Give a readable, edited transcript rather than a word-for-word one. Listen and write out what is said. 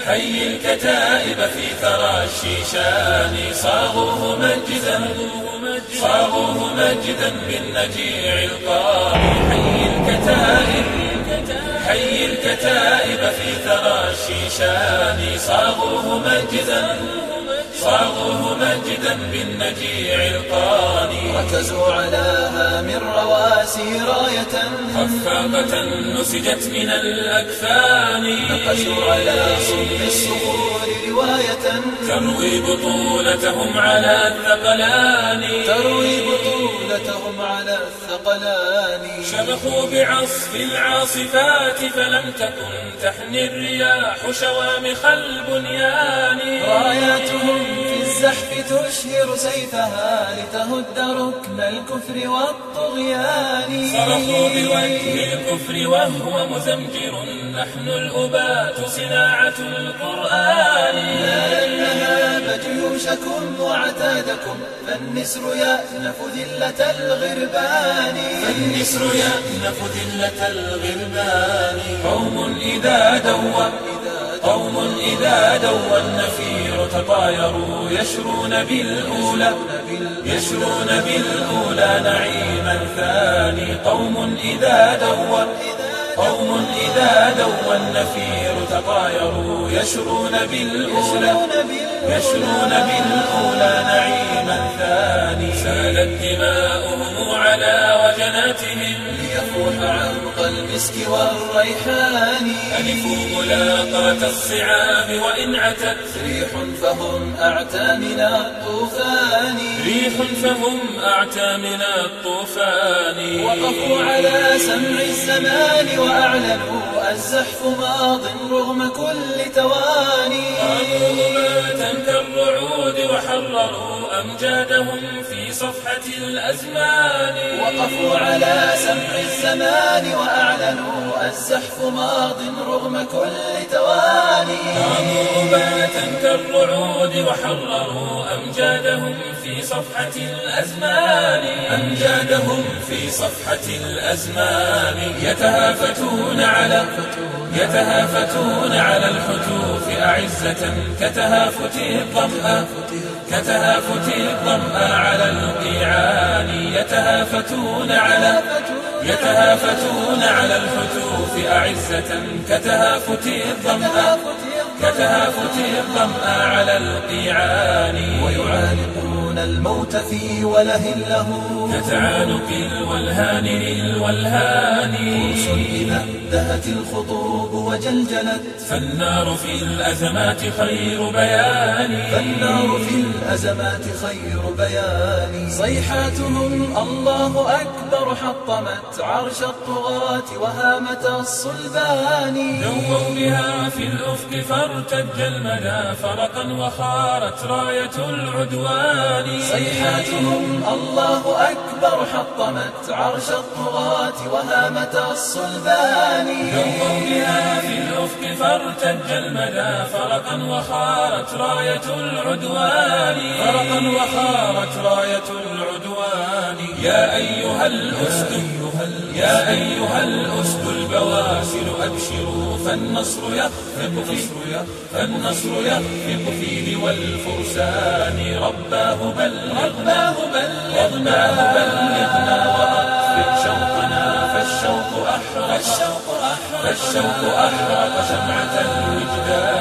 حي الكتائب في ثرى الشيشان صاغوه مجدا بالنجيع القاري. حي الكتائب في ثرى الشيشان صاغوه مجدا بالنجيع القاني. ركزوا على هام الرواسي راية خفاقة نسجت من الأكفان. نقشوا على صلب الصخور رواية تروي بطولتهم على الثقلان. شبخوا بعصف العاصفات فلم تكن تحني الرياح شوامخ البنيان. راياتهم في الزحف تشهر سيفها لتهد ركن الكفر والطغيان. صرخوا بوجه الكفر وهو مزمجر نحن الأبات صناعة القرآن. لا لن نهاب جيوشكم وعتادكم فالنسر يأنف ذلة الغربان. قوم إذا دوى النفير تطايروا يشرون بالأولى نعيما ثاني. قوم إذا دوى النفير تطايروا يشرون بالأولى نعيما ثاني. سالت دماؤهم على وجناتهم ليفوح عنق المسك والريحان. ألفوا ملاقاة الصعاب وإن عتت ريح فهم أعتى من الطوفان. وقفوا على سمع الزمان وأعلنوا الزحف ماض رغم كل تواني. قاموا ماتا كالرعود وحرروا أمجادهم في صفحة الأزمان. وقفوا على سمع الزمان وأعلنوا الزحف ماض رغم كل تواني. قاموا ماتا كالرعود وحرروا أمجادهم في صفحة الأزمان. يتهافتون على الحتوف أعزة كتهافت الظمأ على القيعان. يتهافتون على الحتوف أعزة كتهافت الظمأ على القيعان. ويعانقون الموت في وله له كتعانق الولهان للولهان. فرس إذا دهت الخطوب وجلجلت فالنار في الأزمات خير بيان. صيحاتهم الله أكبر حطمت عرش الطغاة وهامة الصلبان. دووا بها في الأفق فارتج المدى فرقا وخارت راية العدوان. صيحاتهم الله أكبر حطمت عرش الطغاة وهامة الصلبان. دووا بها في الأفق فارتج المدى فرقا وخارت راية العدوان. يا أيها الأسد البواسل أبشروا فالنصر يخفق في لوى الفرسان. رباه بلغنا وأطفئ شوقنا فالشوق أحرق شمعة الوجدان.